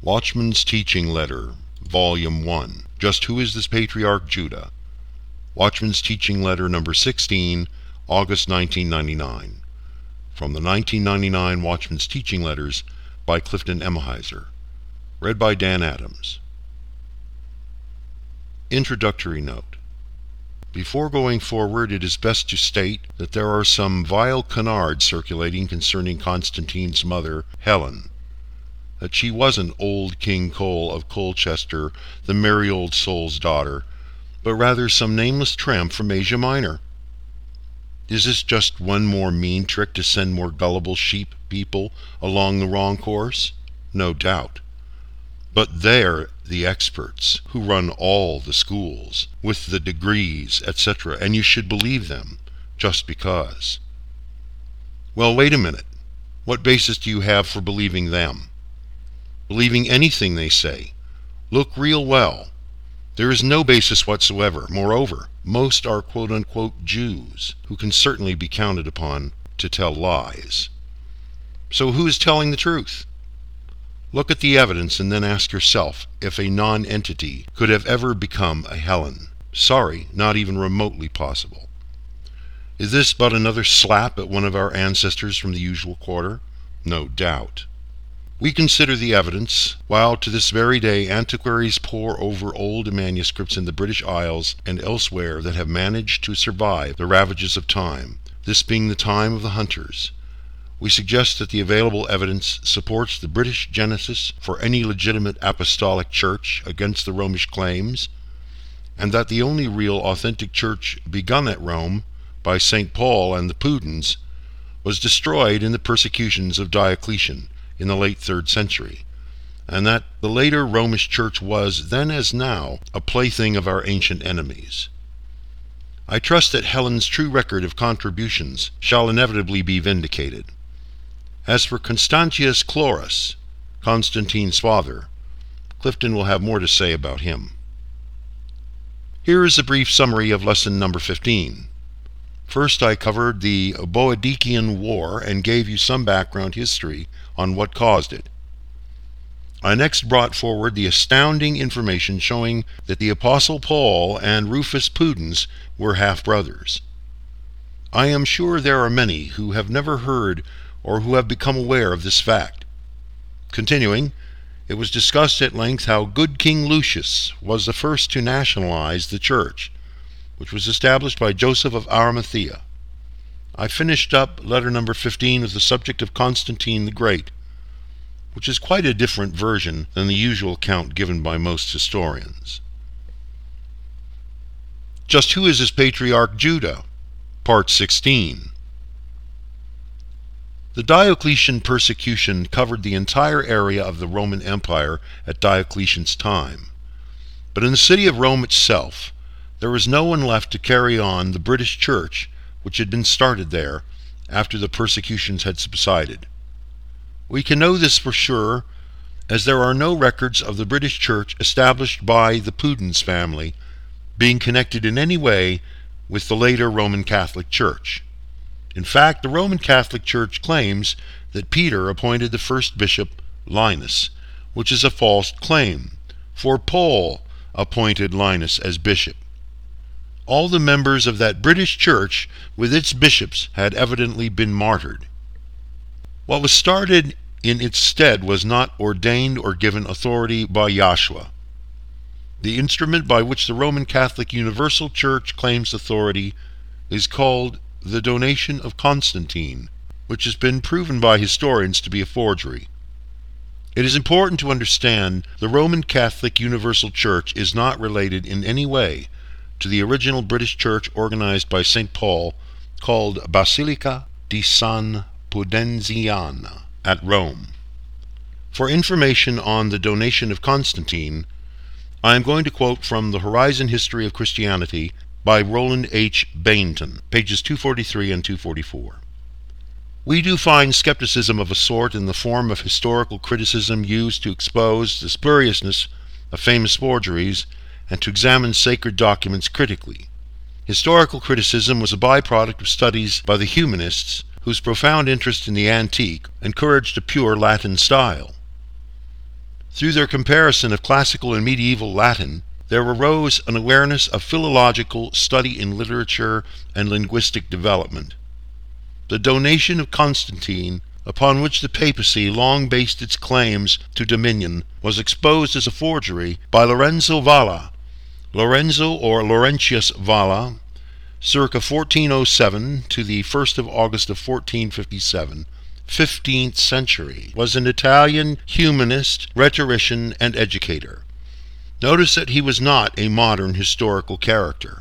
Watchman's Teaching Letter, Volume 1. Just Who is this Patriarch Judah? Watchman's Teaching Letter number 16, August 1999. From the 1999 Watchman's Teaching Letters by Clifton Emahiser. Read by Dan Adams. Introductory Note. Before going forward, it is best to state that there are some vile canards circulating concerning Constantine's mother, Helen. That she wasn't old King Cole of Colchester, the merry old soul's daughter, but rather some nameless tramp from Asia Minor. Is this just one more mean trick to send more gullible sheep people along the wrong course? No doubt. But they're the experts who run all the schools, with the degrees, etc., and you should believe them, just because. Well, wait a minute. What basis do you have for believing them? Believing anything they say? Look real well. There is no basis whatsoever. Moreover, most are quote-unquote Jews, who can certainly be counted upon to tell lies. So who is telling the truth? Look at the evidence and then ask yourself if a non-entity could have ever become a Helen. Sorry, not even remotely possible. Is this but another slap at one of our ancestors from the usual quarter? No doubt. We consider the evidence, while to this very day antiquaries pore over old manuscripts in the British Isles and elsewhere that have managed to survive the ravages of time, this being the time of the hunters. We suggest that the available evidence supports the British genesis for any legitimate apostolic church against the Romish claims, and that the only real authentic church begun at Rome by St. Paul and the Pudens was destroyed in the persecutions of Diocletian in the late 3rd century, and that the later Romish church was, then as now, a plaything of our ancient enemies. I trust that Helen's true record of contributions shall inevitably be vindicated. As for Constantius Chlorus, Constantine's father, Clifton will have more to say about him. Here is a brief summary of lesson number 15. First, I covered the Boadicean War and gave you some background history on what caused it. I next brought forward the astounding information showing that the Apostle Paul and Rufus Pudens were half-brothers. I am sure there are many who have never heard or who have become aware of this fact. Continuing, it was discussed at length how good King Lucius was the first to nationalize the church, which was established by Joseph of Arimathea. I finished up letter number 15 with the subject of Constantine the Great, which is quite a different version than the usual account given by most historians. Just who is this Patriarch Judah? Part 16. The Diocletian persecution covered the entire area of the Roman Empire at Diocletian's time. But in the city of Rome itself, there was no one left to carry on the British Church which had been started there after the persecutions had subsided. We can know this for sure, as there are no records of the British Church established by the Pudens family being connected in any way with the later Roman Catholic Church. In fact, the Roman Catholic Church claims that Peter appointed the first bishop, Linus, which is a false claim, for Paul appointed Linus as bishop. All the members of that British church with its bishops had evidently been martyred. What was started in its stead was not ordained or given authority by Yahshua. The instrument by which the Roman Catholic Universal Church claims authority is called the Donation of Constantine, which has been proven by historians to be a forgery. It is important to understand the Roman Catholic Universal Church is not related in any way to the original British church organized by St. Paul called Basilica di San Pudenziana at Rome. For information on the Donation of Constantine, I am going to quote from The Horizon History of Christianity by Roland H. Bainton, pages 243 and 244. We do find skepticism of a sort in the form of historical criticism used to expose the spuriousness of famous forgeries and to examine sacred documents critically. Historical criticism was a byproduct of studies by the humanists whose profound interest in the antique encouraged a pure Latin style. Through their comparison of classical and medieval Latin, there arose an awareness of philological study in literature and linguistic development. The donation of Constantine, upon which the papacy long based its claims to dominion, was exposed as a forgery by Lorenzo Valla, Lorenzo or Laurentius Valla, circa 1407 to the 1st of August of 1457, 15th century, was an Italian humanist, rhetorician, and educator. Notice that he was not a modern historical character.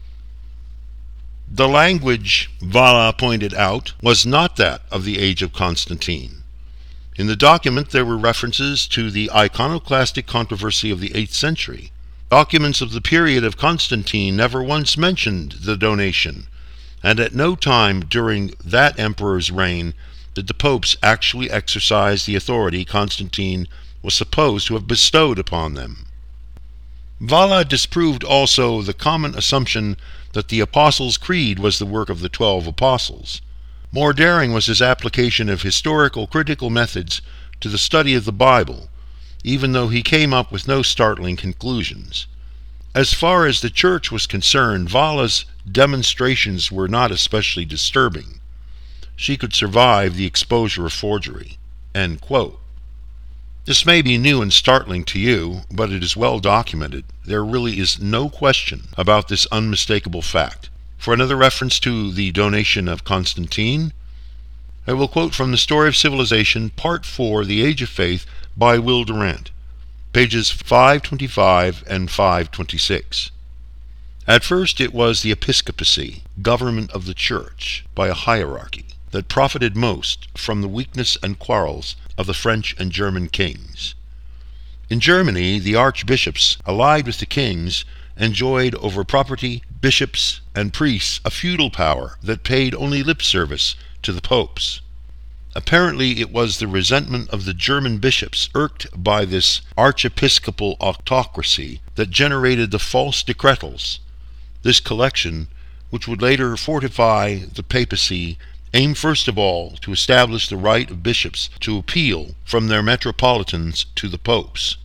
The language, Valla pointed out, was not that of the age of Constantine. In the document there were references to the iconoclastic controversy of the 8th century. Documents of the period of Constantine never once mentioned the donation, and at no time during that emperor's reign did the popes actually exercise the authority Constantine was supposed to have bestowed upon them. Valla disproved also the common assumption that the Apostles' Creed was the work of the 12 apostles. More daring was his application of historical critical methods to the study of the Bible, even though he came up with no startling conclusions. As far as the Church was concerned, Valla's demonstrations were not especially disturbing. She could survive the exposure of forgery." End quote. This may be new and startling to you, but it is well documented. There really is no question about this unmistakable fact. For another reference to the donation of Constantine, I will quote from The Story of Civilization, Part 4, The Age of Faith, by Will Durant, pages 525 and 526. "At first it was the episcopacy, government of the church, by a hierarchy, that profited most from the weakness and quarrels of the French and German kings. In Germany, the archbishops, allied with the kings, enjoyed over property, bishops, and priests a feudal power that paid only lip service to the popes. Apparently it was the resentment of the German bishops, irked by this archiepiscopal autocracy, that generated the false decretals. This collection, which would later fortify the papacy, aimed first of all to establish the right of bishops to appeal from their metropolitans to the popes.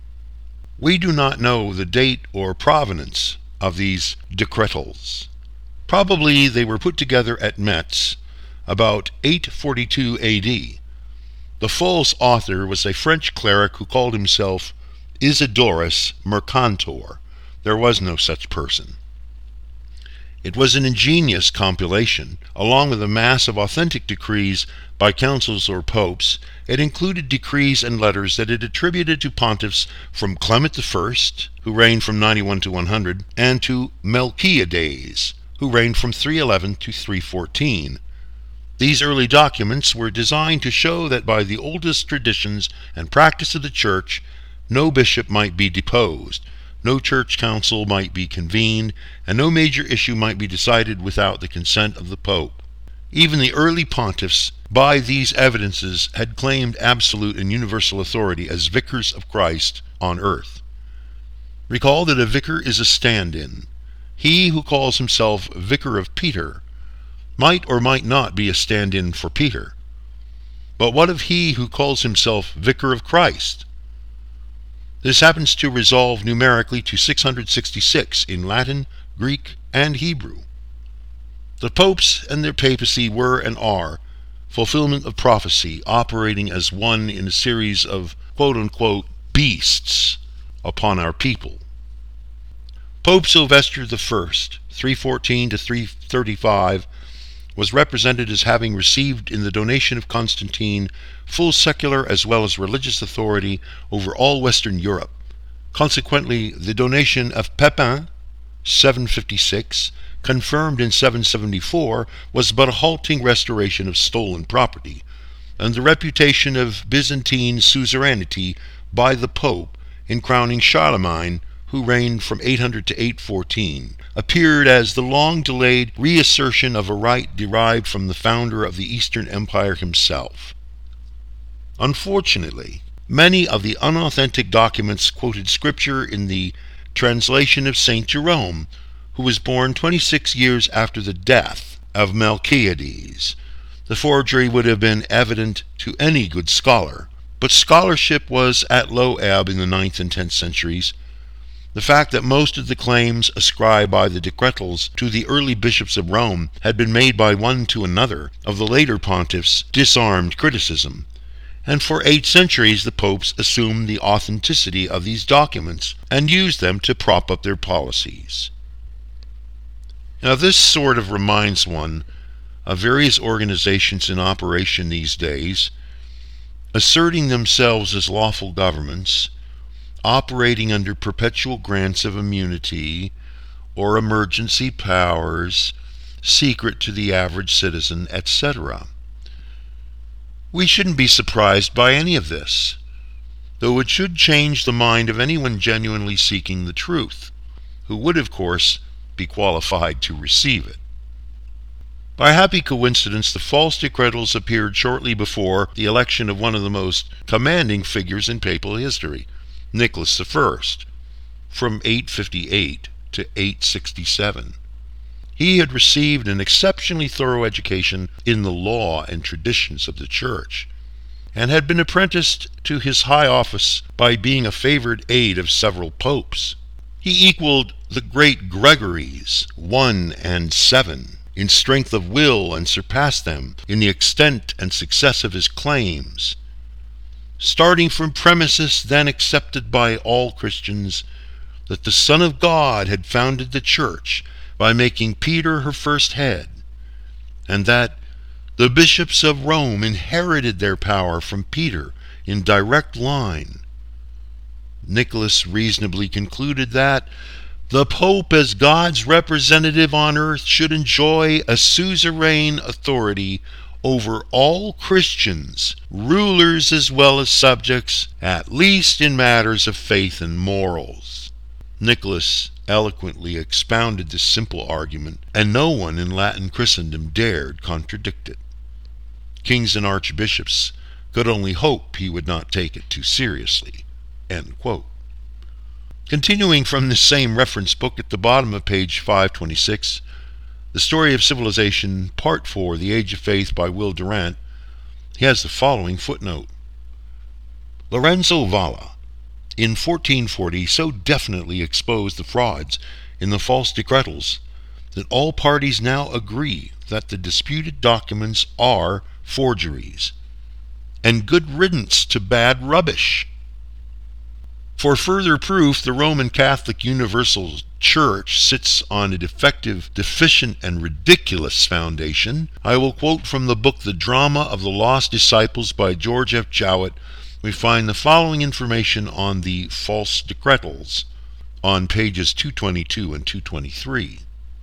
We do not know the date or provenance of these decretals. Probably they were put together at Metz about 842 A.D. The false author was a French cleric who called himself Isidorus Mercator. There was no such person. It was an ingenious compilation. Along with a mass of authentic decrees by councils or popes, it included decrees and letters that it attributed to pontiffs from Clement I, who reigned from 91 to 100, and to Melchiades, who reigned from 311 to 314. These early documents were designed to show that by the oldest traditions and practice of the Church, no bishop might be deposed, no church council might be convened, and no major issue might be decided without the consent of the Pope. Even the early pontiffs, by these evidences, had claimed absolute and universal authority as vicars of Christ on earth. Recall that a vicar is a stand-in. He who calls himself Vicar of Peter might or might not be a stand-in for Peter. But what of he who calls himself Vicar of Christ? This happens to resolve numerically to 666 in Latin, Greek, and Hebrew. The popes and their papacy were and are fulfillment of prophecy, operating as one in a series of quote-unquote beasts upon our people. Pope Sylvester I, 314 to 335, was represented as having received in the donation of Constantine full secular as well as religious authority over all Western Europe. Consequently, the donation of Pepin, 756, confirmed in 774, was but a halting restoration of stolen property, and the reputation of Byzantine suzerainty by the Pope in crowning Charlemagne, who reigned from 800 to 814, appeared as the long-delayed reassertion of a right derived from the founder of the Eastern Empire himself. Unfortunately, many of the unauthentic documents quoted scripture in the translation of St. Jerome, who was born 26 years after the death of Melchiades. The forgery would have been evident to any good scholar, But scholarship was at low ebb in the 9th and 10th centuries. The fact that most of the claims ascribed by the decretals to the early bishops of Rome had been made by one to another of the later pontiffs disarmed criticism, and for 8 centuries the popes assumed the authenticity of these documents and used them to prop up their policies. Now this sort of reminds one of various organizations in operation these days, asserting themselves as lawful governments, operating under perpetual grants of immunity or emergency powers, secret to the average citizen, etc. We shouldn't be surprised by any of this, though it should change the mind of anyone genuinely seeking the truth, who would, of course, be qualified to receive it. By happy coincidence, the false decretals appeared shortly before the election of one of the most commanding figures in papal history, Nicholas I, from 858 to 867. He had received an exceptionally thorough education in the law and traditions of the Church, and had been apprenticed to his high office by being a favored aide of several popes. He equaled the great Gregories I and VII in strength of will and surpassed them in the extent and success of his claims. Starting from premises then accepted by all Christians, that the Son of God had founded the Church by making Peter her first head, and that the bishops of Rome inherited their power from Peter in direct line, Nicholas reasonably concluded that the Pope, as God's representative on earth, should enjoy a suzerain authority over all Christians, rulers as well as subjects, at least in matters of faith and morals. Nicholas eloquently expounded this simple argument, and no one in Latin Christendom dared contradict it. Kings and archbishops could only hope he would not take it too seriously." End quote. Continuing from this same reference book at the bottom of page 526, The Story of Civilization, Part 4, The Age of Faith by Will Durant, he has the following footnote. Lorenzo Valla, in 1440, so definitely exposed the frauds in the false decretals that all parties now agree that the disputed documents are forgeries, and good riddance to bad rubbish. For further proof, the Roman Catholic Universal Church sits on a defective, deficient, and ridiculous foundation. I will quote from the book The Drama of the Lost Disciples by George F. Jowett. We find the following information on the false decretals on pages 222 and 223.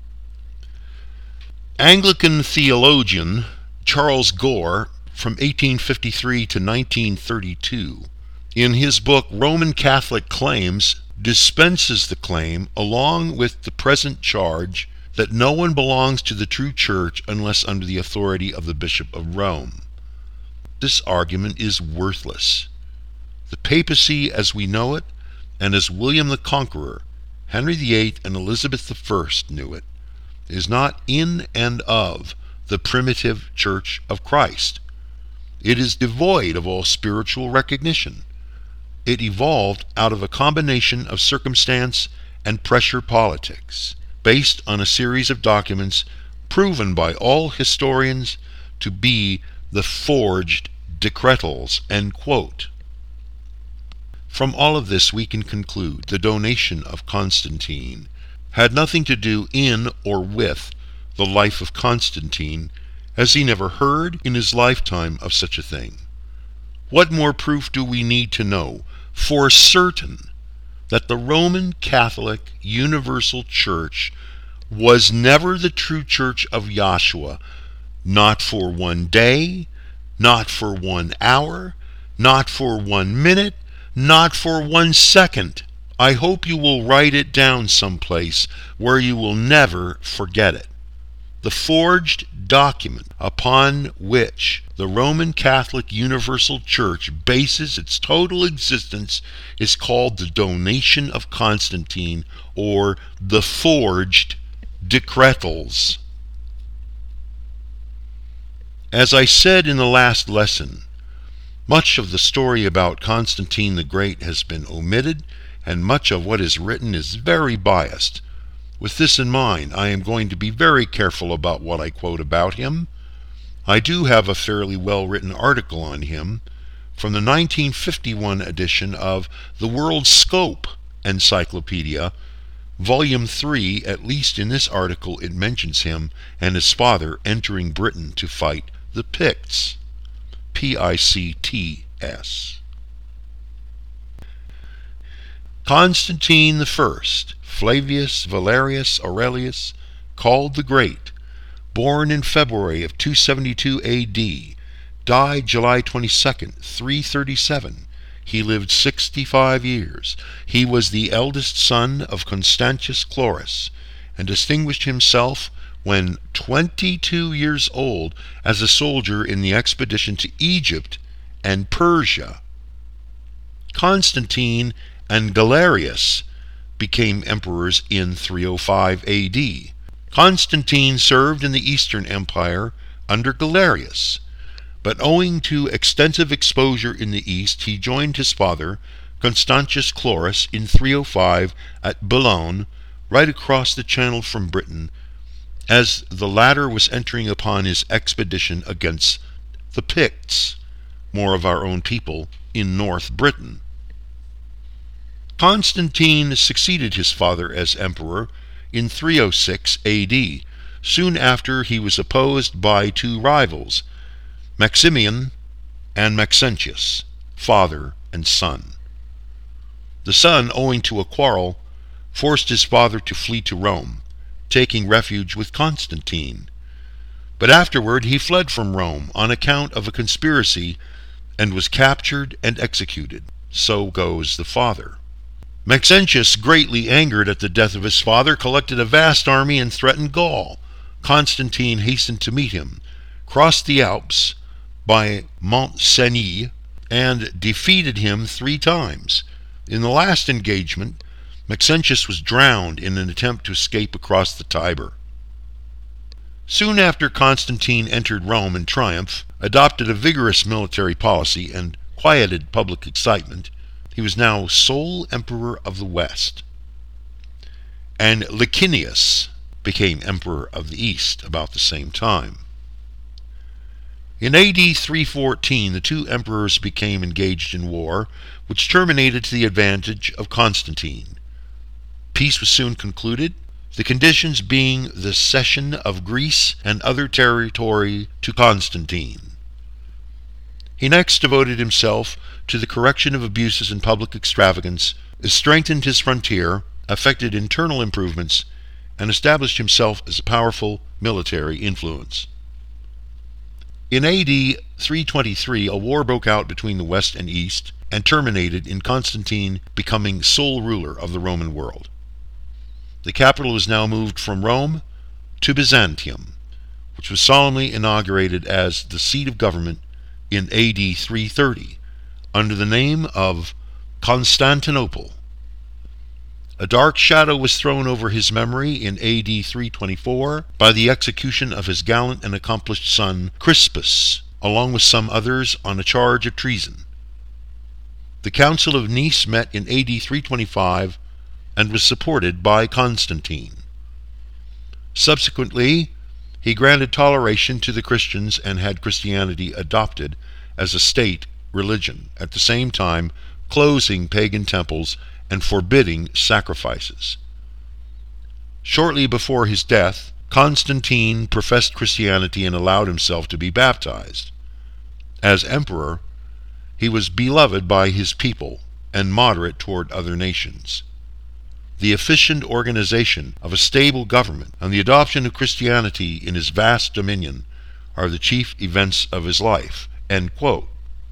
Anglican theologian Charles Gore, from 1853 to 1932, in his book Roman Catholic Claims, dispenses the claim along with the present charge that no one belongs to the true church unless under the authority of the Bishop of Rome. This argument is worthless. The papacy as we know it, and as William the Conqueror, Henry VIII, and Elizabeth I knew it, is not in and of the primitive Church of Christ. It is devoid of all spiritual recognition. It evolved out of a combination of circumstance and pressure politics, based on a series of documents proven by all historians to be the forged decretals. End quote. From all of this we can conclude the donation of Constantine had nothing to do in or with the life of Constantine, as he never heard in his lifetime of such a thing. What more proof do we need to know for certain that the Roman Catholic Universal Church was never the true church of Yahshua, not for 1 day, not for 1 hour, not for 1 minute, not for 1 second. I hope you will write it down someplace where you will never forget it. The forged document upon which the Roman Catholic Universal Church bases its total existence is called the Donation of Constantine, or the forged decretals. As I said in the last lesson, Much of the story about Constantine the Great has been omitted, and much of what is written is very biased. With this in mind, I am going to be very careful about what I quote about him. I do have a fairly well-written article on him from the 1951 edition of the World Scope Encyclopedia, Volume 3. At least in this article it mentions him and his father entering Britain to fight the Picts. Picts. Constantine I, Flavius Valerius Aurelius, called the Great, born in February of 272 A.D., died July 22, 337. He lived 65 years. He was the eldest son of Constantius Chlorus, and distinguished himself when 22 years old as a soldier in the expedition to Egypt and Persia. Constantine and Galerius became emperors in 305 A.D. Constantine served in the Eastern Empire under Galerius, but owing to extensive exposure in the East, he joined his father, Constantius Chlorus, in 305 at Boulogne, right across the Channel from Britain, as the latter was entering upon his expedition against the Picts, more of our own people, in North Britain. Constantine succeeded his father as emperor in 306 A.D. Soon after, he was opposed by two rivals, Maximian and Maxentius, father and son. The son, owing to a quarrel, forced his father to flee to Rome, taking refuge with Constantine. But afterward he fled from Rome on account of a conspiracy and was captured and executed. So goes the father. Maxentius, greatly angered at the death of his father, collected a vast army and threatened Gaul. Constantine hastened to meet him, crossed the Alps by Mont Cenis, and defeated him 3 times. In the last engagement, Maxentius was drowned in an attempt to escape across the Tiber. Soon after, Constantine entered Rome in triumph, adopted a vigorous military policy, and quieted public excitement. He was now sole emperor of the West. And Licinius became emperor of the East about the same time. In AD 314, the two emperors became engaged in war, which terminated to the advantage of Constantine. Peace was soon concluded, the conditions being the cession of Greece and other territory to Constantine. He next devoted himself to the correction of abuses and public extravagance, strengthened his frontier, effected internal improvements, and established himself as a powerful military influence. In AD 323, a war broke out between the West and East, and terminated in Constantine becoming sole ruler of the Roman world. The capital was now moved from Rome to Byzantium, which was solemnly inaugurated as the seat of government in AD 330, under the name of Constantinople. A dark shadow was thrown over his memory in AD 324 by the execution of his gallant and accomplished son Crispus, along with some others, on a charge of treason. The Council of Nice met in AD 325 and was supported by Constantine. Subsequently, he granted toleration to the Christians and had Christianity adopted as a state religion, at the same time closing pagan temples and forbidding sacrifices. Shortly before his death, Constantine professed Christianity and allowed himself to be baptized. As emperor, he was beloved by his people and moderate toward other nations. The efficient organization of a stable government and the adoption of Christianity in his vast dominion are the chief events of his life." End quote.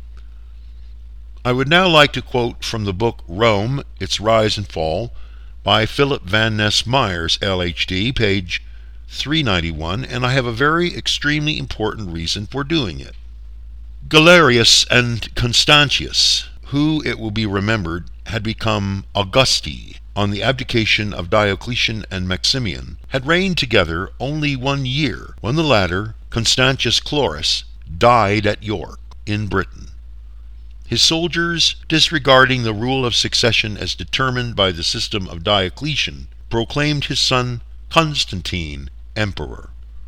I would now like to quote from the book Rome, Its Rise and Fall by Philip Van Ness Myers, LHD, page 391, and I have a very extremely important reason for doing it. Galerius and Constantius, who, it will be remembered, had become Augusti on the abdication of Diocletian and Maximian, had reigned together only 1 year when the latter, Constantius Chlorus, died at York in Britain. His soldiers, disregarding the rule of succession as determined by the system of Diocletian, proclaimed his son Constantine emperor.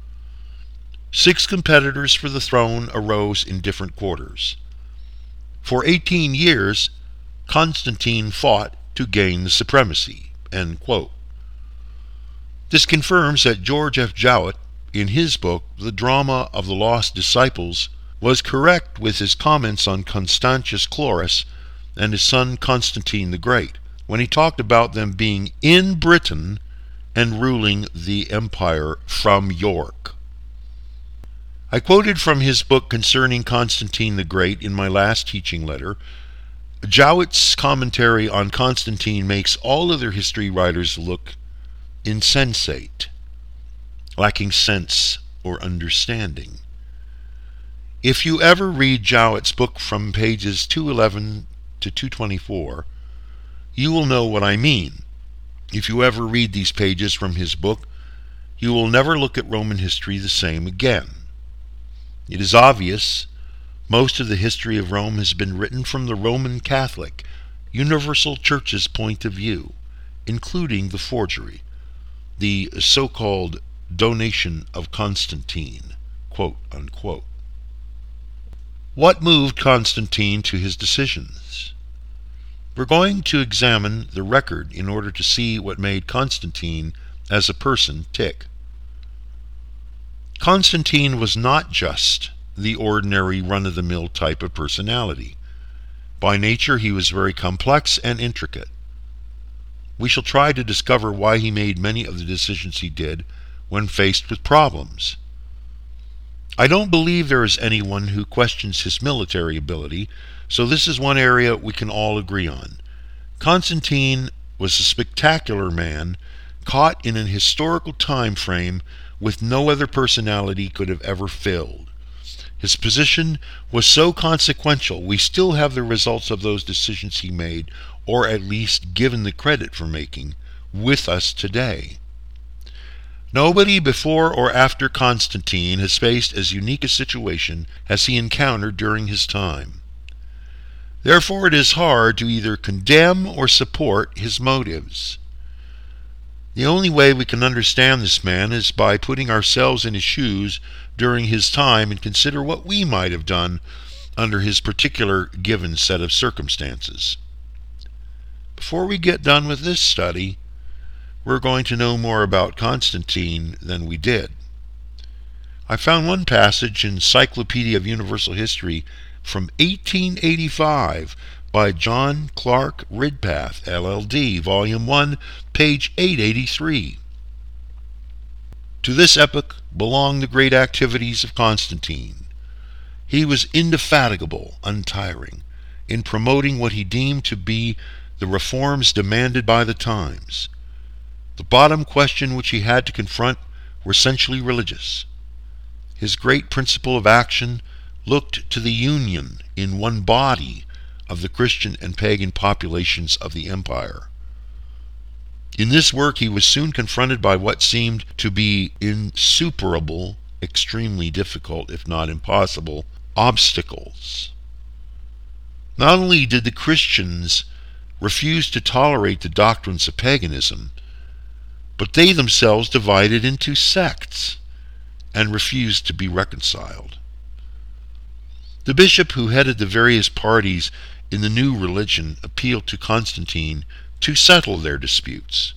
6 competitors for the throne arose in different quarters. For 18 years, Constantine fought to gain the supremacy." End quote. This confirms that George F. Jowett, in his book The Drama of the Lost Disciples, was correct with his comments on Constantius Chlorus and his son Constantine the Great, when he talked about them being in Britain and ruling the empire from York. I quoted from his book concerning Constantine the Great in my last teaching letter. Jowett's commentary on Constantine makes all other history writers look insensate, lacking sense or understanding. If you ever read Jowett's book from pages 211 to 224, you will know what I mean. If you ever read these pages from his book, you will never look at Roman history the same again. It is obvious most of the history of Rome has been written from the Roman Catholic, Universal Church's point of view, including the forgery, the so-called donation of Constantine, quote unquote. What moved Constantine to his decisions? We're going to examine the record in order to see what made Constantine as a person tick. Constantine was not just the ordinary run-of-the-mill type of personality. By nature, he was very complex and intricate. We shall try to discover why he made many of the decisions he did when faced with problems. I don't believe there is anyone who questions his military ability, so this is one area we can all agree on. Constantine was a spectacular man caught in an historical time frame with no other personality could have ever filled. His position was so consequential, we still have the results of those decisions he made, or at least given the credit for making, with us today. Nobody before or after Constantine has faced as unique a situation as he encountered during his time. Therefore, it is hard to either condemn or support his motives. The only way we can understand this man is by putting ourselves in his shoes during his time and consider what we might have done under his particular given set of circumstances. Before we get done with this study, we're going to know more about Constantine than we did. I found one passage in Encyclopedia of Universal History from 1885 by John Clark Ridpath, LLD, Volume 1, page 883. To this epoch belong the great activities of Constantine. He was indefatigable, untiring, in promoting what he deemed to be the reforms demanded by the times. The bottom question which he had to confront were essentially religious. His great principle of action looked to the union in one body of the Christian and pagan populations of the empire. In this work he was soon confronted by what seemed to be insuperable, extremely difficult, if not impossible, obstacles. Not only did the Christians refuse to tolerate the doctrines of paganism, but they themselves divided into sects and refused to be reconciled. The bishop who headed the various parties in the new religion appealed to Constantine to settle their disputes.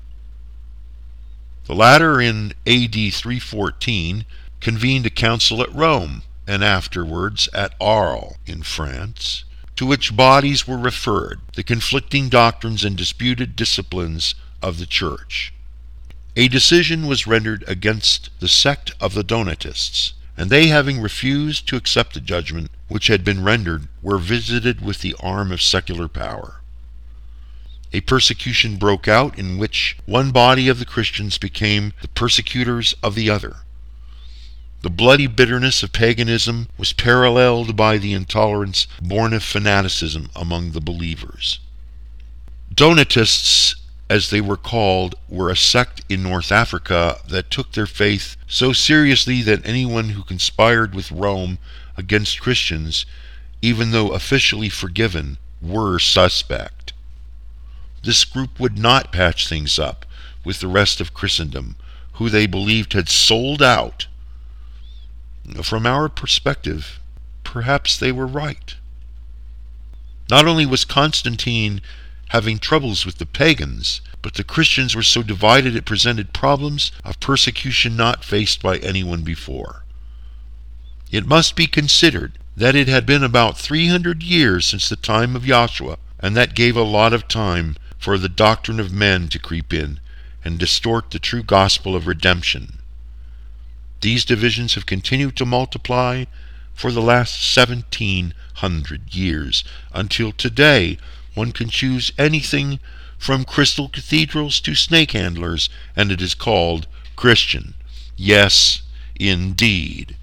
The latter, in AD 314, convened a council at Rome and afterwards at Arles in France, to which bodies were referred, the conflicting doctrines and disputed disciplines of the Church. A decision was rendered against the sect of the Donatists, and they, having refused to accept the judgment which had been rendered, were visited with the arm of secular power. A persecution broke out in which one body of the Christians became the persecutors of the other. The bloody bitterness of paganism was paralleled by the intolerance born of fanaticism among the believers. Donatists, as they were called, were a sect in North Africa that took their faith so seriously that anyone who conspired with Rome against Christians even though officially forgiven, were suspect. This group would not patch things up with the rest of Christendom, who they believed had sold out. From our perspective, perhaps they were right. Not only was Constantine having troubles with the pagans, but the Christians were so divided it presented problems of persecution not faced by anyone before. It must be considered that it had been about 300 years since the time of Joshua, and that gave a lot of time for the doctrine of men to creep in and distort the true gospel of redemption. These divisions have continued to multiply for the last 1700 years, until today one can choose anything from crystal cathedrals to snake handlers, and it is called Christian. Yes, indeed.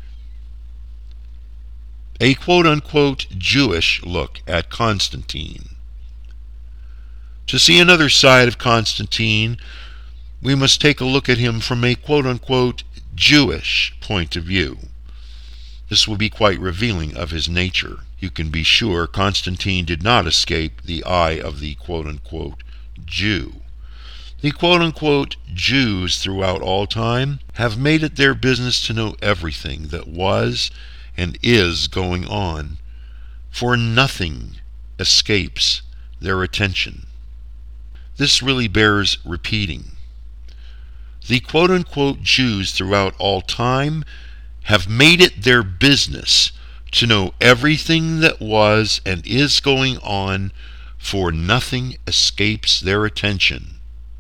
A quote-unquote Jewish look at Constantine. To see another side of Constantine, we must take a look at him from a quote-unquote Jewish point of view. This will be quite revealing of his nature. You can be sure Constantine did not escape the eye of the quote-unquote Jew. The quote-unquote Jews throughout all time have made it their business to know everything that was and is going on, for nothing escapes their attention. This really bears repeating. The quote-unquote Jews throughout all time have made it their business to know everything that was and is going on, for nothing escapes their attention.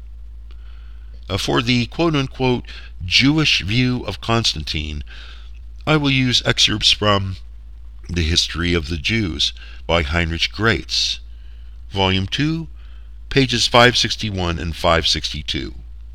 For the quote-unquote Jewish view of Constantine, I will use excerpts from The History of the Jews by Heinrich Graetz, Volume 2, pages 561 and 562.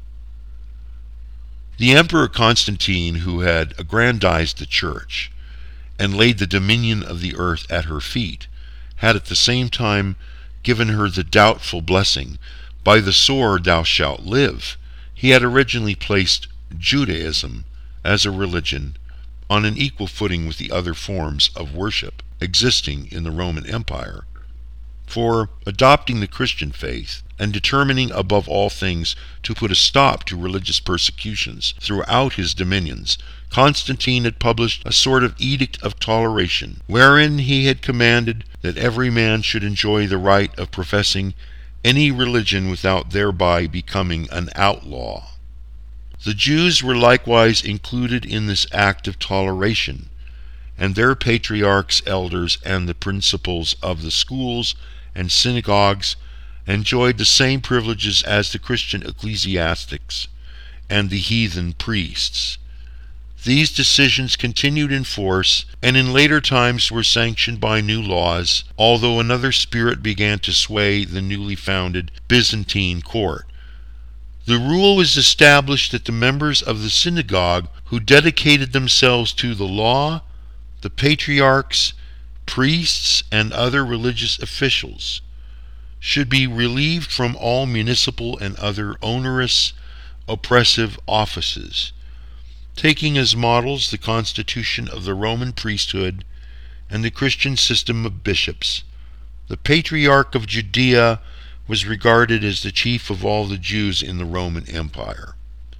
The Emperor Constantine, who had aggrandized the church and laid the dominion of the earth at her feet, had at the same time given her the doubtful blessing, "By the sword thou shalt live." He had originally placed Judaism as a religion on an equal footing with the other forms of worship existing in the Roman Empire. For adopting the Christian faith and determining above all things to put a stop to religious persecutions throughout his dominions, Constantine had published a sort of edict of toleration, wherein he had commanded that every man should enjoy the right of professing any religion without thereby becoming an outlaw. The Jews were likewise included in this act of toleration, and their patriarchs, elders, and the principals of the schools and synagogues enjoyed the same privileges as the Christian ecclesiastics and the heathen priests. These decisions continued in force, and in later times were sanctioned by new laws, although another spirit began to sway the newly founded Byzantine court. The rule was established that the members of the synagogue who dedicated themselves to the law, the patriarchs, priests, and other religious officials should be relieved from all municipal and other onerous, oppressive offices, taking as models the constitution of the Roman priesthood and the Christian system of bishops. The Patriarch of Judea was regarded as the chief of all the Jews in the Roman Empire.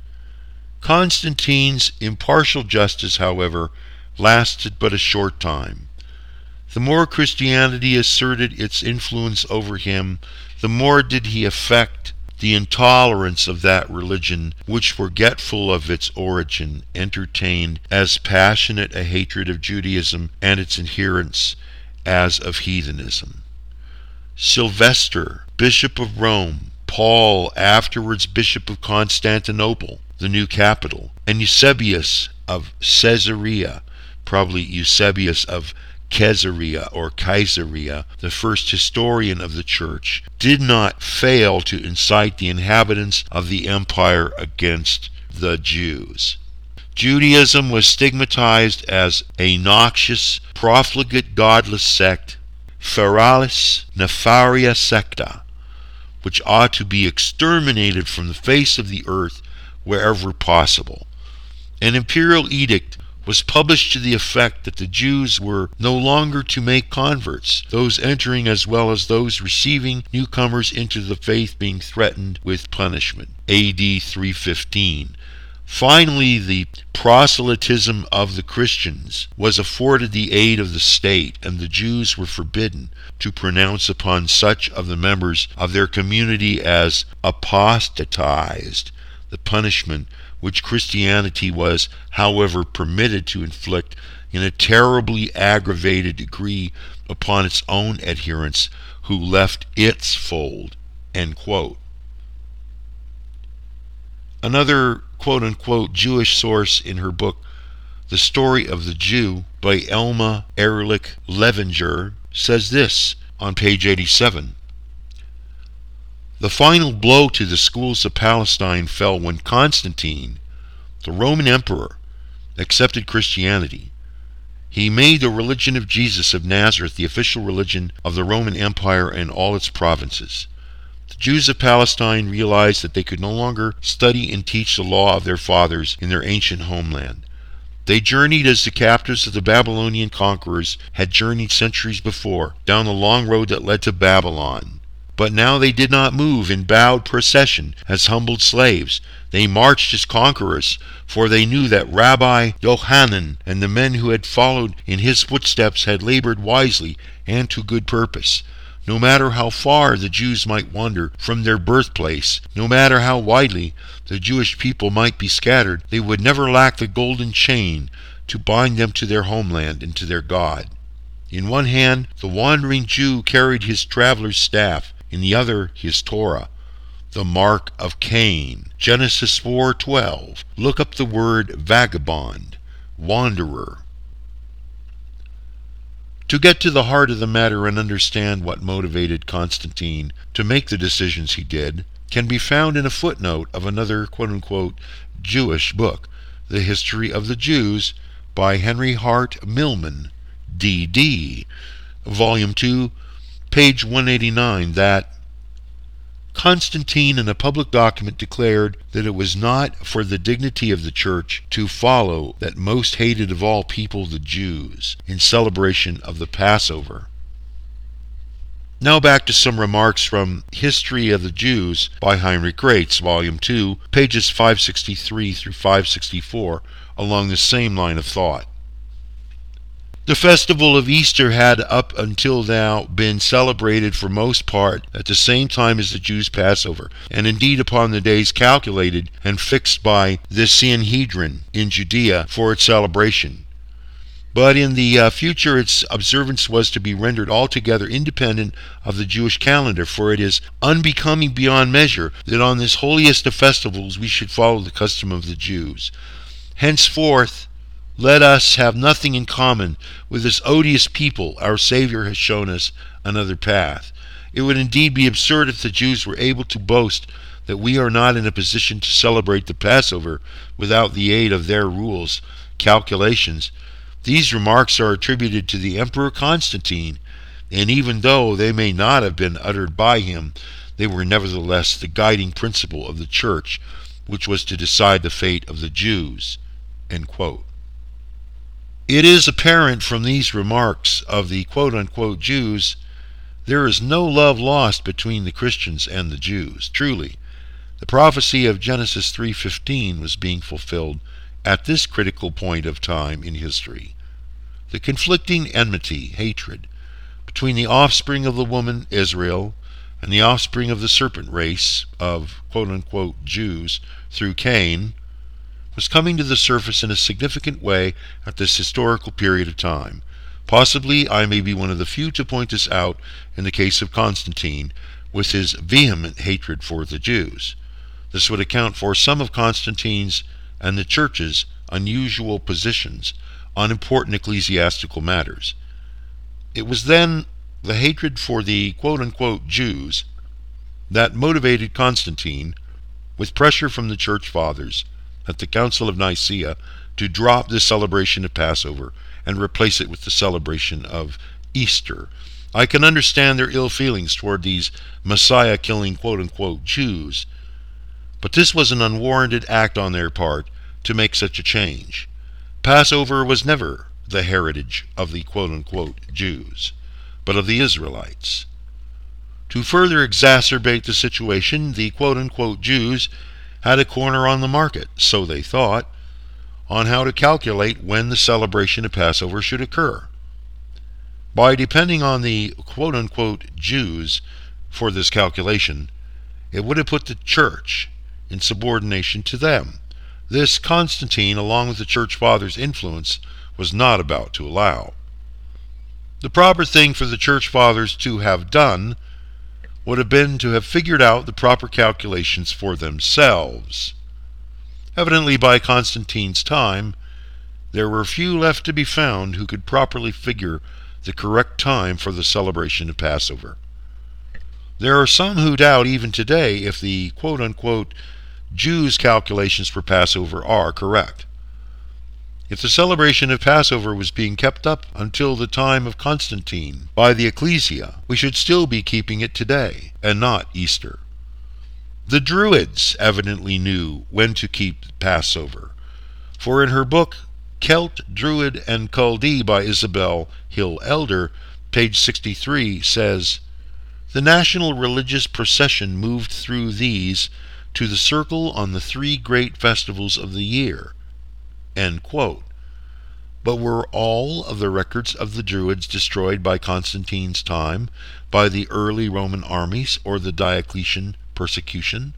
Constantine's impartial justice, however, lasted but a short time. The more Christianity asserted its influence over him, the more did he affect the intolerance of that religion which, forgetful of its origin, entertained as passionate a hatred of Judaism and its adherents as of heathenism. Sylvester, Bishop of Rome, Paul, afterwards Bishop of Constantinople, the new capital, and Eusebius of Caesarea, probably Eusebius of Caesarea or Caesarea, the first historian of the church, did not fail to incite the inhabitants of the empire against the Jews. Judaism was stigmatized as a noxious, profligate, godless sect, feralis nefaria secta, which ought to be exterminated from the face of the earth wherever possible. An imperial edict was published to the effect that the Jews were no longer to make converts, those entering as well as those receiving newcomers into the faith being threatened with punishment. A.D. 315. Finally, the proselytism of the Christians was afforded the aid of the state, and the Jews were forbidden to pronounce upon such of the members of their community as apostatized the punishment which Christianity was, however, permitted to inflict in a terribly aggravated degree upon its own adherents who left its fold. End quote. Another quote-unquote Jewish source in her book, The Story of the Jew, by Elma Ehrlich Levinger, says this on page 87. The final blow to the schools of Palestine fell when Constantine, the Roman emperor, accepted Christianity. He made the religion of Jesus of Nazareth the official religion of the Roman Empire and all its provinces. The Jews of Palestine realized that they could no longer study and teach the law of their fathers in their ancient homeland. They journeyed as the captives of the Babylonian conquerors had journeyed centuries before, down the long road that led to Babylon. But now they did not move in bowed procession as humbled slaves. They marched as conquerors, for they knew that Rabbi Yochanan and the men who had followed in his footsteps had labored wisely and to good purpose. No matter how far the Jews might wander from their birthplace, no matter how widely the Jewish people might be scattered, they would never lack the golden chain to bind them to their homeland and to their God. In one hand, the wandering Jew carried his traveler's staff, in the other his Torah, the mark of Cain. Genesis 4:12. Look up the word vagabond, wanderer. To get to the heart of the matter and understand what motivated Constantine to make the decisions he did can be found in a footnote of another quote-unquote Jewish book, The History of the Jews, by Henry Hart Millman, D.D., Volume 2, page 189, that Constantine in a public document declared that it was not for the dignity of the church to follow that most hated of all people, the Jews, in celebration of the Passover. Now back to some remarks from History of the Jews by Heinrich Graetz, Volume 2, pages 563 through 564, along the same line of thought. The festival of Easter had up until now been celebrated for most part at the same time as the Jews' Passover, and indeed upon the days calculated and fixed by the Sanhedrin in Judea for its celebration. But in the future its observance was to be rendered altogether independent of the Jewish calendar, for it is unbecoming beyond measure that on this holiest of festivals we should follow the custom of the Jews. Henceforth, let us have nothing in common with this odious people. Our Savior has shown us another path. It would indeed be absurd if the Jews were able to boast that we are not in a position to celebrate the Passover without the aid of their rules, calculations. These remarks are attributed to the Emperor Constantine, and even though they may not have been uttered by him, they were nevertheless the guiding principle of the Church, which was to decide the fate of the Jews. End quote. It is apparent from these remarks of the quote-unquote Jews, there is no love lost between the Christians and the Jews. Truly, the prophecy of Genesis 3:15 was being fulfilled at this critical point of time in history. The conflicting enmity, hatred, between the offspring of the woman, Israel, and the offspring of the serpent race of quote-unquote Jews through Cain, was coming to the surface in a significant way at this historical period of time. Possibly I may be one of the few to point this out in the case of Constantine, with his vehement hatred for the Jews. This would account for some of Constantine's and the Church's unusual positions on important ecclesiastical matters. It was then the hatred for the quote-unquote Jews that motivated Constantine, with pressure from the Church Fathers, at the Council of Nicaea, to drop the celebration of Passover and replace it with the celebration of Easter. I can understand their ill feelings toward these Messiah-killing quote-unquote Jews, but this was an unwarranted act on their part to make such a change. Passover was never the heritage of the quote-unquote Jews, but of the Israelites. To further exacerbate the situation, the quote-unquote Jews had a corner on the market, so they thought, on how to calculate when the celebration of Passover should occur. By depending on the quote-unquote Jews for this calculation, it would have put the church in subordination to them. This Constantine, along with the church fathers' influence, was not about to allow. The proper thing for the church fathers to have done would have been to have figured out the proper calculations for themselves. Evidently, by Constantine's time, there were few left to be found who could properly figure the correct time for the celebration of Passover. There are some who doubt even today if the quote-unquote Jews' calculations for Passover are correct. If the celebration of Passover was being kept up until the time of Constantine by the Ecclesia, we should still be keeping it today, and not Easter. The Druids evidently knew when to keep Passover, for in her book Celt, Druid, and Chaldee by Isabel Hill Elder, page 63, says, "The national religious procession moved through these to the circle on the 3 great festivals of the year." End quote. But were all of the records of the Druids destroyed by Constantine's time, by the early Roman armies, or the Diocletian persecution?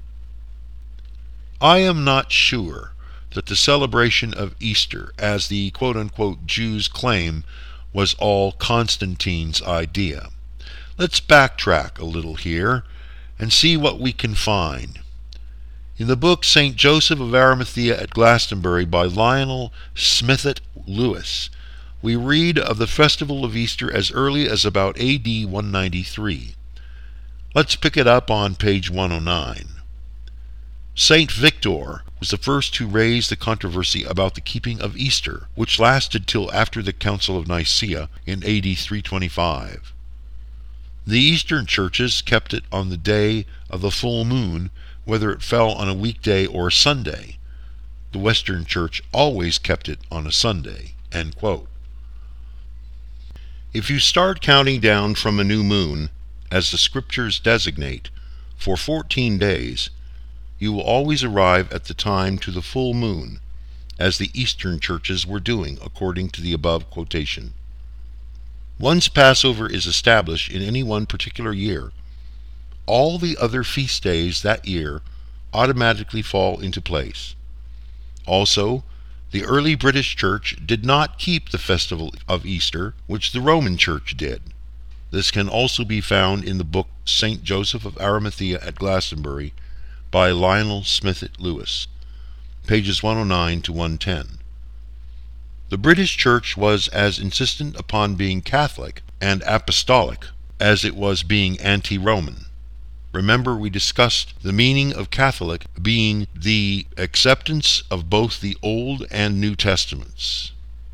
I am not sure that the celebration of Easter, as the quote-unquote Jews claim, was all Constantine's idea. Let's backtrack a little here and see what we can find. In the book St. Joseph of Arimathea at Glastonbury by Lionel Smithett Lewis, we read of the festival of Easter as early as about AD 193. Let's pick it up on page 109. Saint Victor was the first to raise the controversy about the keeping of Easter, which lasted till after the Council of Nicaea in AD 325. The Eastern churches kept it on the day of the full moon, whether it fell on a weekday or a Sunday. The Western Church always kept it on a Sunday. End quote. If you start counting down from a new moon, as the scriptures designate, for 14 days, you will always arrive at the time to the full moon, as the Eastern churches were doing, according to the above quotation. Once Passover is established in any one particular year, all the other feast days that year automatically fall into place. Also, the early British Church did not keep the festival of Easter, which the Roman Church did. This can also be found in the book St. Joseph of Arimathea at Glastonbury by Lionel Smithett Lewis, pages 109 to 110. The British Church was as insistent upon being Catholic and apostolic as it was being anti-Roman. Remember, we discussed the meaning of Catholic being the acceptance of both the Old and New Testaments.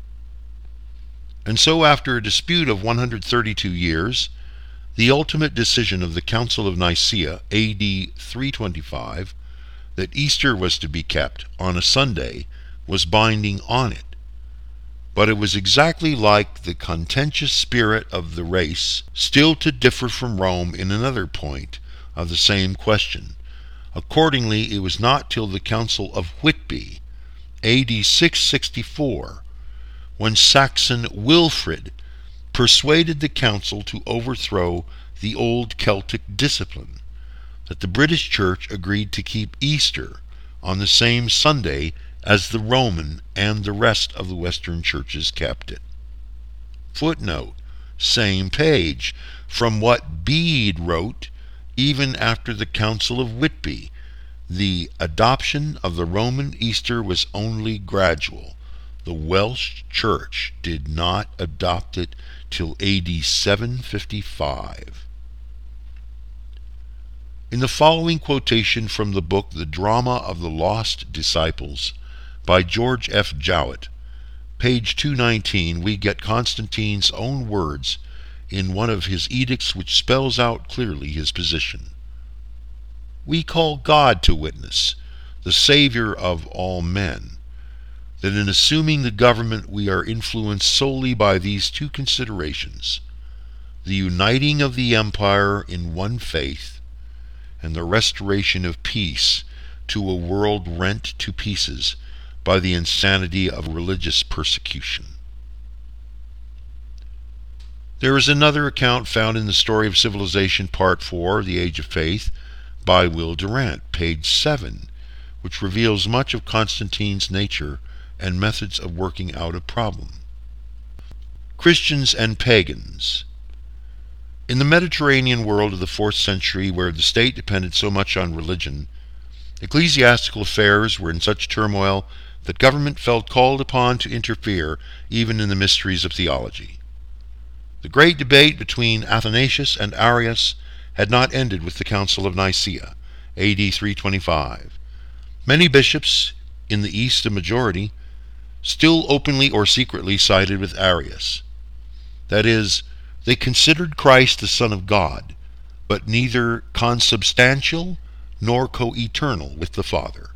And so, after a dispute of 132 years, the ultimate decision of the Council of Nicaea, AD 325, that Easter was to be kept on a Sunday, was binding on it. But it was exactly like the contentious spirit of the race still to differ from Rome in another point of the same question. Accordingly, it was not till the Council of Whitby, AD 664, when Saxon Wilfrid persuaded the council to overthrow the old Celtic discipline, that the British Church agreed to keep Easter on the same Sunday as the Roman and the rest of the Western churches kept it. Footnote, same page, from what Bede wrote. Even after the Council of Whitby, the adoption of the Roman Easter was only gradual. The Welsh Church did not adopt it till AD 755. In the following quotation from the book The Drama of the Lost Disciples by George F. Jowett, page 219, we get Constantine's own words in one of his edicts, which spells out clearly his position. "We call God to witness, the Savior of all men, that in assuming the government we are influenced solely by these two considerations: the uniting of the empire in one faith, and the restoration of peace to a world rent to pieces by the insanity of religious persecution. There is another account found in the Story of Civilization, Part 4, The Age of Faith, by Will Durant, page 7, which reveals much of Constantine's nature and methods of working out a problem. Christians and pagans. In the Mediterranean world of the 4th century, where the state depended so much on religion, ecclesiastical affairs were in such turmoil that government felt called upon to interfere even in the mysteries of theology. The great debate between Athanasius and Arius had not ended with the Council of Nicaea, AD 325. Many bishops, in the East a majority, still openly or secretly sided with Arius. That is, they considered Christ the Son of God, but neither consubstantial nor co-eternal with the Father.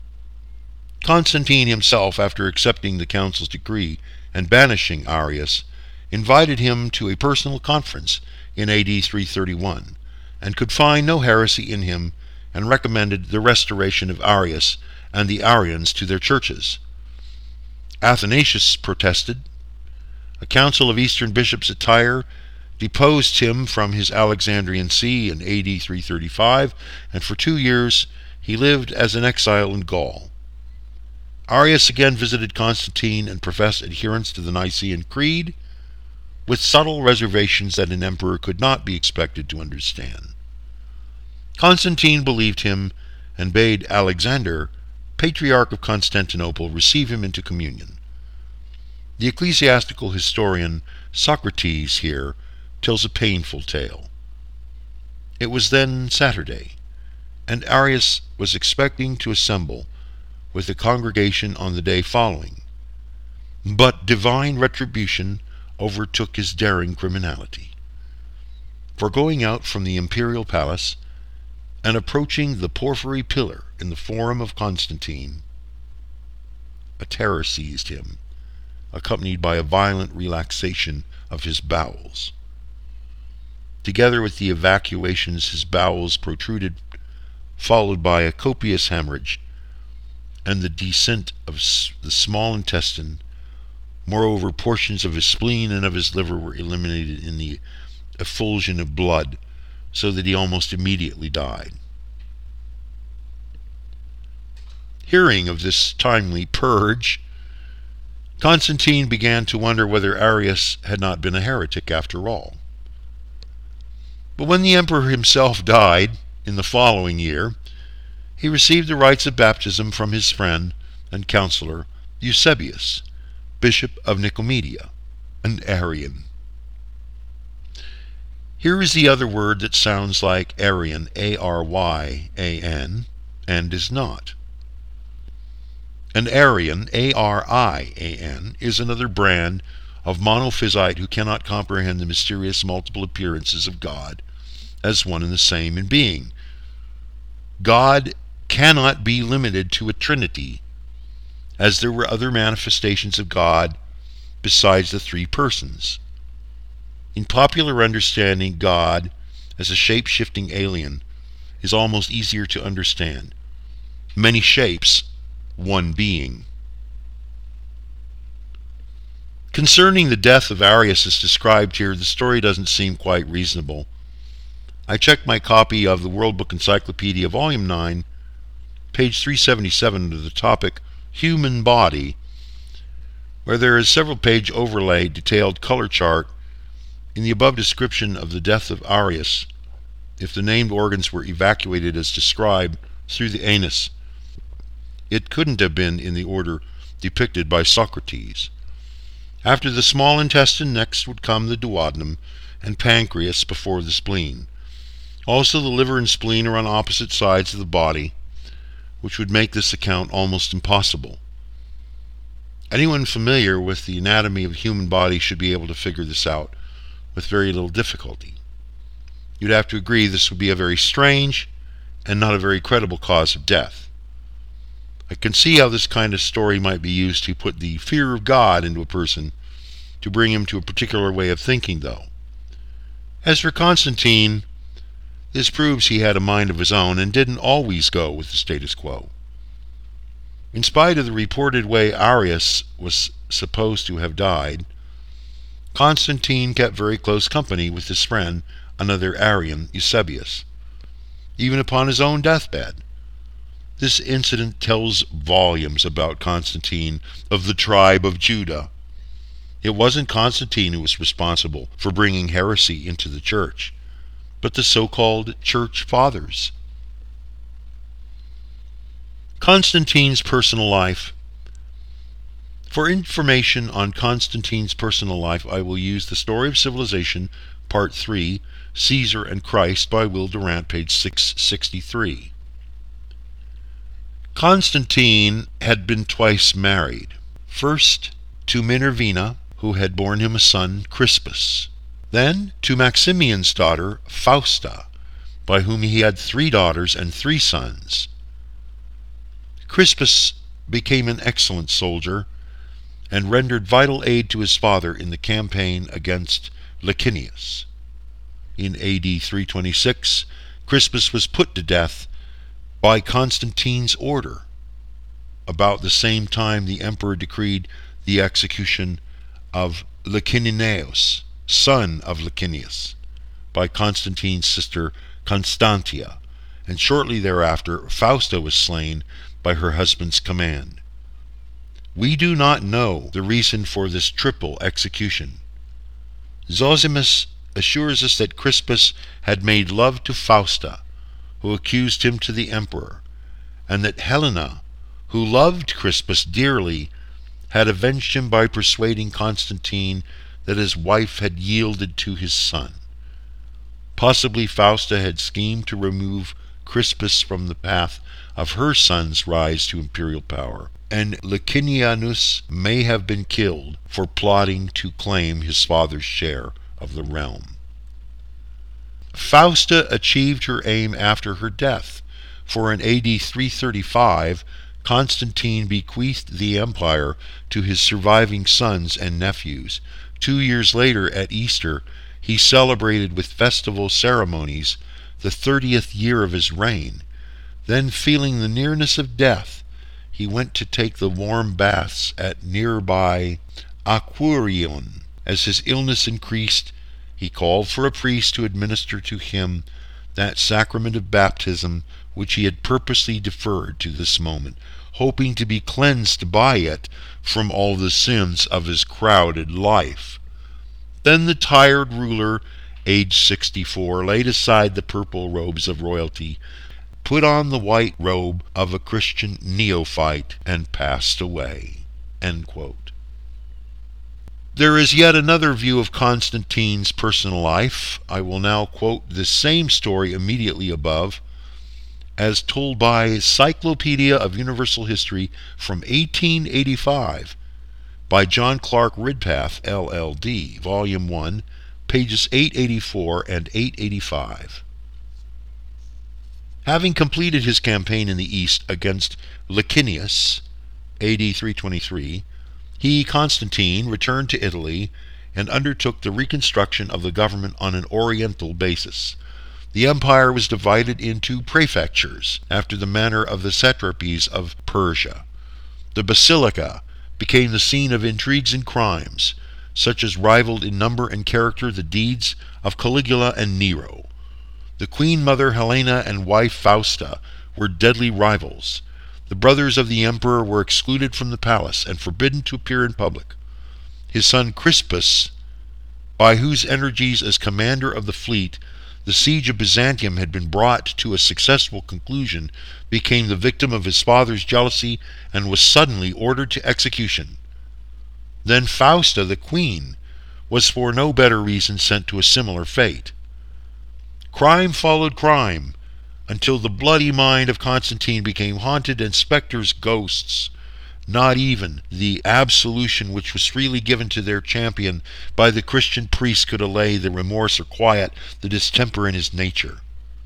Constantine himself, after accepting the council's decree and banishing Arius, invited him to a personal conference in AD 331, and could find no heresy in him, and recommended the restoration of Arius and the Arians to their churches. Athanasius protested. A council of Eastern bishops at Tyre deposed him from his Alexandrian see in AD 335, and for 2 years he lived as an exile in Gaul. Arius again visited Constantine and professed adherence to the Nicene Creed, with subtle reservations that an emperor could not be expected to understand. Constantine believed him and bade Alexander, Patriarch of Constantinople, receive him into communion. The ecclesiastical historian Socrates here tells a painful tale. It was then Saturday, and Arius was expecting to assemble with the congregation on the day following, but divine retribution overtook his daring criminality. For going out from the imperial palace and approaching the porphyry pillar in the Forum of Constantine, a terror seized him, accompanied by a violent relaxation of his bowels. Together with the evacuations, his bowels protruded, followed by a copious hemorrhage and the descent of the small intestine. Moreover, portions of his spleen and of his liver were eliminated in the effulsion of blood, so that he almost immediately died. Hearing of this timely purge, Constantine began to wonder whether Arius had not been a heretic after all. But when the emperor himself died in the following year, he received the rites of baptism from his friend and counselor Eusebius, Bishop of Nicomedia, an Arian. Here is the other word that sounds like Aryan, A-R-Y-A-N, and is not. An Arian, A-R-I-A-N, is another brand of monophysite who cannot comprehend the mysterious multiple appearances of God as one and the same in being. God cannot be limited to a trinity, as there were other manifestations of God besides the three persons. In popular understanding, God, as a shape-shifting alien, is almost easier to understand. Many shapes, one being. Concerning the death of Arius as described here, the story doesn't seem quite reasonable. I checked my copy of the World Book Encyclopedia, Volume 9, page 377, under the topic Human Body, where there is several-page overlay detailed color chart in the above description of the death of Arius. If the named organs were evacuated as described through the anus, it couldn't have been in the order depicted by Socrates. After the small intestine, next would come the duodenum and pancreas before the spleen. Also, the liver and spleen are on opposite sides of the body, which would make this account almost impossible. Anyone familiar with the anatomy of the human body should be able to figure this out with very little difficulty. You'd have to agree this would be a very strange and not a very credible cause of death. I can see how this kind of story might be used to put the fear of God into a person, to bring him to a particular way of thinking, though. As for Constantine, this proves he had a mind of his own and didn't always go with the status quo. In spite of the reported way Arius was supposed to have died, Constantine kept very close company with his friend, another Arian, Eusebius, even upon his own deathbed. This incident tells volumes about Constantine of the tribe of Judah. It wasn't Constantine who was responsible for bringing heresy into the church, but the so-called church fathers. Constantine's personal life. For information on Constantine's personal life, I will use The Story of Civilization, Part 3, Caesar and Christ by Will Durant, page 663. Constantine had been twice married. First to Minervina, who had borne him a son, Crispus. Then to Maximian's daughter, Fausta, by whom he had 3 daughters and 3 sons. Crispus became an excellent soldier and rendered vital aid to his father in the campaign against Licinius. In AD 326, Crispus was put to death by Constantine's order. About the same time, the emperor decreed the execution of Licinius, son of Licinius, by Constantine's sister Constantia, and shortly thereafter Fausta was slain by her husband's command. We do not know the reason for this triple execution. Zosimus assures us that Crispus had made love to Fausta, who accused him to the emperor, and that Helena, who loved Crispus dearly, had avenged him by persuading Constantine that his wife had yielded to his son. Possibly Fausta had schemed to remove Crispus from the path of her son's rise to imperial power, and Licinianus may have been killed for plotting to claim his father's share of the realm. Fausta achieved her aim after her death, for in AD 335 Constantine bequeathed the empire to his surviving sons and nephews. 2 years later, at Easter, he celebrated with festival ceremonies the 30th year of his reign. Then, feeling the nearness of death, he went to take the warm baths at nearby Aquarion. As his illness increased, he called for a priest to administer to him that sacrament of baptism which he had purposely deferred to this moment, hoping to be cleansed by it from all the sins of his crowded life. Then the tired ruler, aged 64, laid aside the purple robes of royalty, put on the white robe of a Christian neophyte, and passed away." End quote. There is yet another view of Constantine's personal life. I will now quote the same story immediately above, as told by Cyclopedia of Universal History from 1885 by John Clark Ridpath, LLD, Volume 1, pages 884 and 885. Having completed his campaign in the east against Licinius, AD 323, he, Constantine, returned to Italy and undertook the reconstruction of the government on an oriental basis. The empire was divided into prefectures, after the manner of the satrapies of Persia. The basilica became the scene of intrigues and crimes, such as rivaled in number and character the deeds of Caligula and Nero. The queen mother Helena and wife Fausta were deadly rivals. The brothers of the emperor were excluded from the palace and forbidden to appear in public. His son Crispus, by whose energies as commander of the fleet the siege of Byzantium had been brought to a successful conclusion, became the victim of his father's jealousy and was suddenly ordered to execution. Then Fausta, the queen, was for no better reason sent to a similar fate. Crime followed crime, until the bloody mind of Constantine became haunted and specters, ghosts. Not even the absolution which was freely given to their champion by the Christian priest could allay the remorse or quiet the distemper in his nature.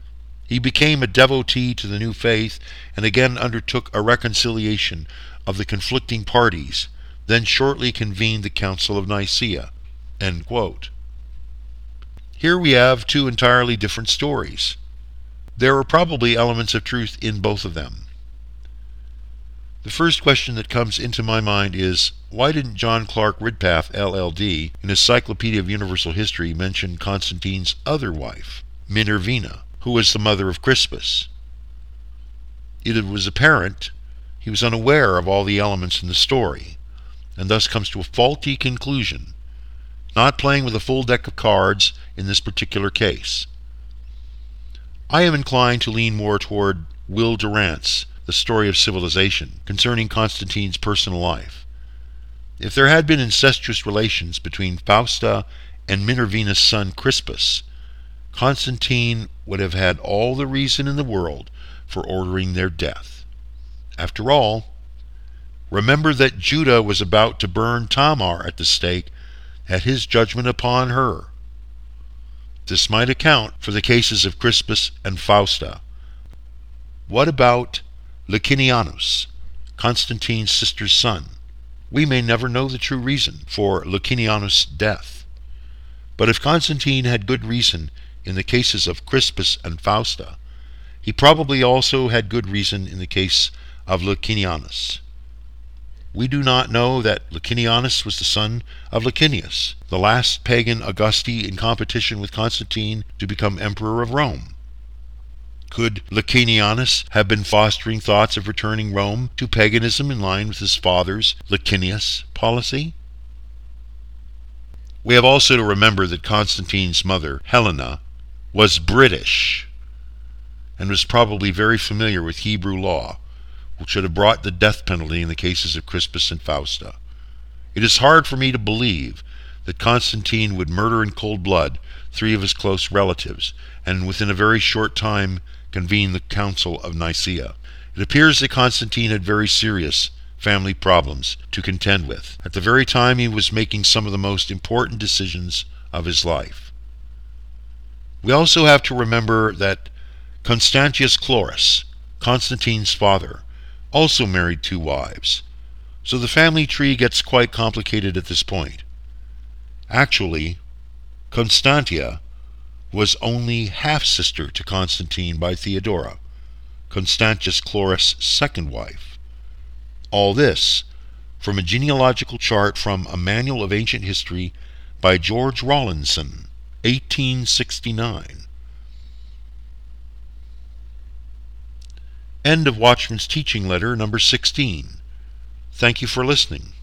He became a devotee to the new faith and again undertook a reconciliation of the conflicting parties, then shortly convened the Council of Nicaea. End quote. Here we have two entirely different stories. There are probably elements of truth in both of them. The first question that comes into my mind is, why didn't John Clark Ridpath, LLD, in his Encyclopedia of Universal History mention Constantine's other wife, Minervina, who was the mother of Crispus? It was apparent he was unaware of all the elements in the story, and thus comes to a faulty conclusion, not playing with a full deck of cards in this particular case. I am inclined to lean more toward Will Durant's The Story of Civilization concerning Constantine's personal life. If there had been incestuous relations between Fausta and Minervina's son Crispus, Constantine would have had all the reason in the world for ordering their death. After all, remember that Judah was about to burn Tamar at the stake at his judgment upon her. This might account for the cases of Crispus and Fausta. What about Licinianus, Constantine's sister's son? We may never know the true reason for Licinianus' death. But if Constantine had good reason in the cases of Crispus and Fausta, he probably also had good reason in the case of Licinianus. We do not know that Licinianus was the son of Licinius, the last pagan Auguste in competition with Constantine to become emperor of Rome. Could Licinianus have been fostering thoughts of returning Rome to paganism in line with his father's Licinius policy? We have also to remember that Constantine's mother, Helena, was British and was probably very familiar with Hebrew law, which should have brought the death penalty in the cases of Crispus and Fausta. It is hard for me to believe that Constantine would murder in cold blood 3 of his close relatives, and within a very short time convene the Council of Nicaea. It appears that Constantine had very serious family problems to contend with at the very time he was making some of the most important decisions of his life. We also have to remember that Constantius Chlorus, Constantine's father, also married 2 wives, so the family tree gets quite complicated at this point. Actually, Constantia was only half-sister to Constantine by Theodora, Constantius Chlorus' second wife. All this from a genealogical chart from A Manual of Ancient History by George Rawlinson, 1869. End of Watchman's Teaching Letter number 16. Thank you for listening.